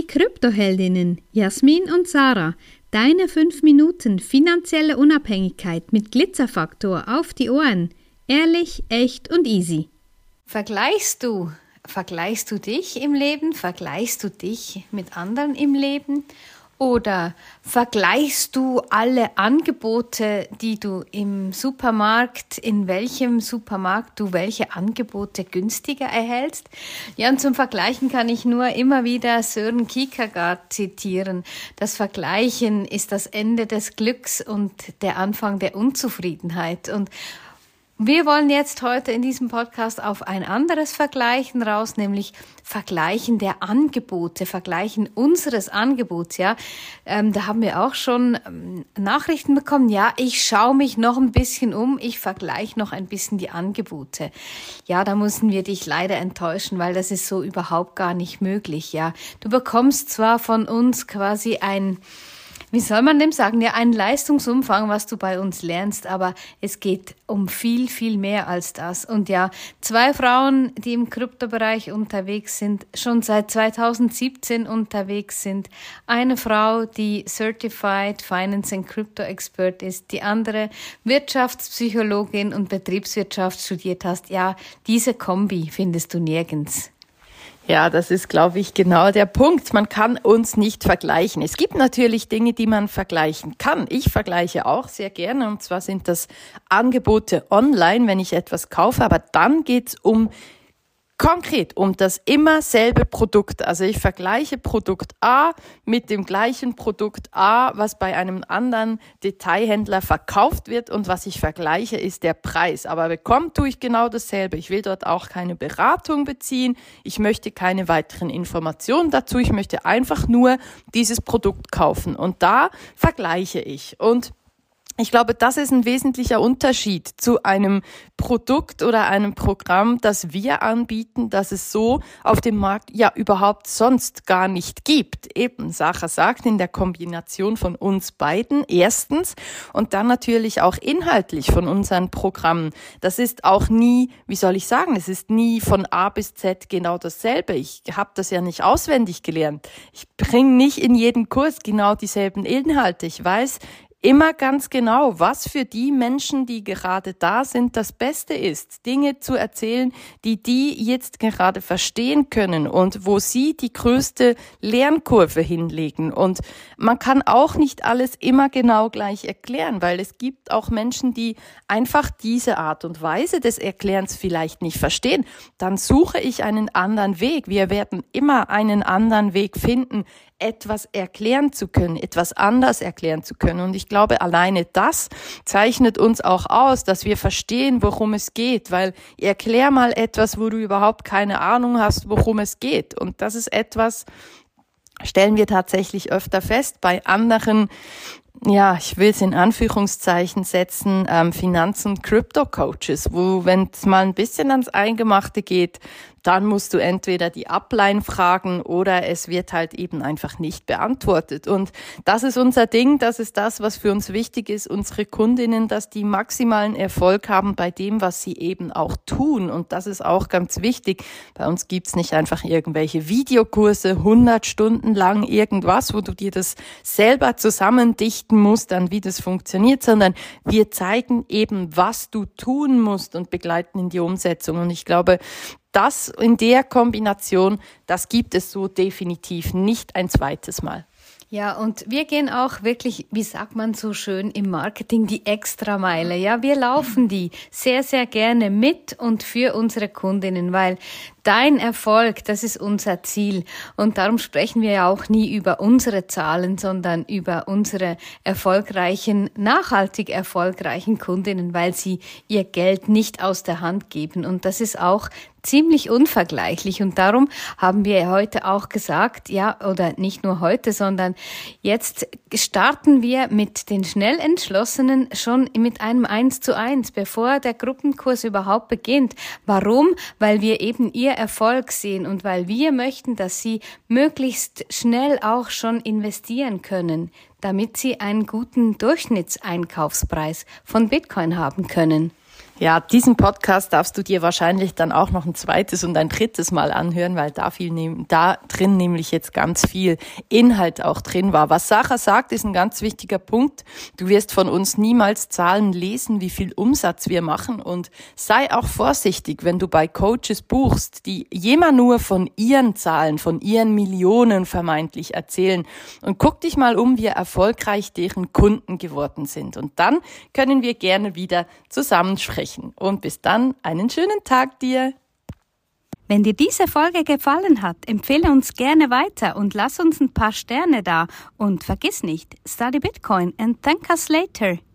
Kryptoheldinnen Jasmin und Sarah, deine 5 Minuten finanzielle Unabhängigkeit mit Glitzerfaktor auf die Ohren. Ehrlich, echt und easy. Vergleichst du dich im Leben? Vergleichst du dich mit anderen im Leben? Oder vergleichst du alle Angebote, die du im Supermarkt, in welchem Supermarkt du welche Angebote günstiger erhältst? Ja, und zum Vergleichen kann ich nur immer wieder Søren Kierkegaard zitieren. Das Vergleichen ist das Ende des Glücks und der Anfang der Unzufriedenheit. Und wir wollen jetzt heute in diesem Podcast auf ein anderes Vergleichen raus, nämlich Vergleichen der Angebote, Vergleichen unseres Angebots, ja. Da haben wir auch schon Nachrichten bekommen, ja, ich schaue mich noch ein bisschen um, ich vergleiche noch ein bisschen die Angebote. Ja, da müssen wir dich leider enttäuschen, weil das ist so überhaupt gar nicht möglich, ja. Du bekommst zwar von uns quasi wie soll man dem sagen? Ja, ein Leistungsumfang, was du bei uns lernst, aber es geht um viel, viel mehr als das. Und ja, 2 Frauen, die im Kryptobereich unterwegs sind, schon seit 2017 unterwegs sind. Eine Frau, die Certified Finance and Crypto Expert ist, die andere Wirtschaftspsychologin und Betriebswirtschaft studiert hast. Ja, diese Kombi findest du nirgends. Ja, das ist, glaube ich, genau der Punkt. Man kann uns nicht vergleichen. Es gibt natürlich Dinge, die man vergleichen kann. Ich vergleiche auch sehr gerne, und zwar sind das Angebote online, wenn ich etwas kaufe, aber dann geht's konkret um das immer selbe Produkt. Also ich vergleiche Produkt A mit dem gleichen Produkt A, was bei einem anderen Detailhändler verkauft wird, und was ich vergleiche, ist der Preis. Aber bekommen tue ich genau dasselbe. Ich will dort auch keine Beratung beziehen. Ich möchte keine weiteren Informationen dazu. Ich möchte einfach nur dieses Produkt kaufen. Und da vergleiche ich. Und ich glaube, das ist ein wesentlicher Unterschied zu einem Produkt oder einem Programm, das wir anbieten, das es so auf dem Markt ja überhaupt sonst gar nicht gibt. Eben, Sarah sagt, in der Kombination von uns beiden erstens und dann natürlich auch inhaltlich von unseren Programmen. Das ist auch nie, wie soll ich sagen, es ist nie von A bis Z genau dasselbe. Ich habe das ja nicht auswendig gelernt. Ich bringe nicht in jeden Kurs genau dieselben Inhalte. Ich weiß immer ganz genau, was für die Menschen, die gerade da sind, das Beste ist. Dinge zu erzählen, die jetzt gerade verstehen können und wo sie die größte Lernkurve hinlegen. Und man kann auch nicht alles immer genau gleich erklären, weil es gibt auch Menschen, die einfach diese Art und Weise des Erklärens vielleicht nicht verstehen. Dann suche ich einen anderen Weg. Wir werden immer einen anderen Weg finden, etwas erklären zu können, etwas anders erklären zu können. Und ich glaube, alleine das zeichnet uns auch aus, dass wir verstehen, worum es geht, weil erklär mal etwas, wo du überhaupt keine Ahnung hast, worum es geht. Und das ist etwas, stellen wir tatsächlich öfter fest bei anderen, ja, ich will es in Anführungszeichen setzen, Finanz- und Crypto-Coaches, wo, wenn es mal ein bisschen ans Eingemachte geht, dann musst du entweder die Upline fragen oder es wird halt eben einfach nicht beantwortet. Und das ist unser Ding, das ist das, was für uns wichtig ist, unsere Kundinnen, dass die maximalen Erfolg haben bei dem, was sie eben auch tun. Und das ist auch ganz wichtig. Bei uns gibt's nicht einfach irgendwelche Videokurse, 100 Stunden lang irgendwas, wo du dir das selber zusammendichten musst, dann wie das funktioniert, sondern wir zeigen eben, was du tun musst und begleiten in die Umsetzung. Und ich glaube, das in der Kombination, das gibt es so definitiv nicht ein zweites Mal. Ja, und wir gehen auch wirklich, wie sagt man so schön im Marketing, die Extrameile. Ja, wir laufen die sehr, sehr gerne mit und für unsere Kundinnen, weil dein Erfolg, das ist unser Ziel. Und darum sprechen wir ja auch nie über unsere Zahlen, sondern über unsere nachhaltig erfolgreichen Kundinnen, weil sie ihr Geld nicht aus der Hand geben. Und das ist auch ziemlich unvergleichlich. Und darum haben wir heute auch gesagt, ja, oder nicht nur heute, sondern jetzt starten wir mit den Schnellentschlossenen schon mit einem 1:1, bevor der Gruppenkurs überhaupt beginnt. Warum? Weil wir eben ihr Erfolg sehen und weil wir möchten, dass sie möglichst schnell auch schon investieren können, damit sie einen guten Durchschnittseinkaufspreis von Bitcoin haben können. Ja, diesen Podcast darfst du dir wahrscheinlich dann auch noch ein zweites und ein drittes Mal anhören, weil da drin nämlich jetzt ganz viel Inhalt auch drin war. Was Sarah sagt, ist ein ganz wichtiger Punkt. Du wirst von uns niemals Zahlen lesen, wie viel Umsatz wir machen, und sei auch vorsichtig, wenn du bei Coaches buchst, die immer nur von ihren Zahlen, von ihren Millionen vermeintlich erzählen, und guck dich mal um, wie erfolgreich deren Kunden geworden sind. Und dann können wir gerne wieder zusammen sprechen. Und bis dann, einen schönen Tag dir. Wenn dir diese Folge gefallen hat, empfehle uns gerne weiter und lass uns ein paar Sterne da. Und vergiss nicht, study Bitcoin and thank us later.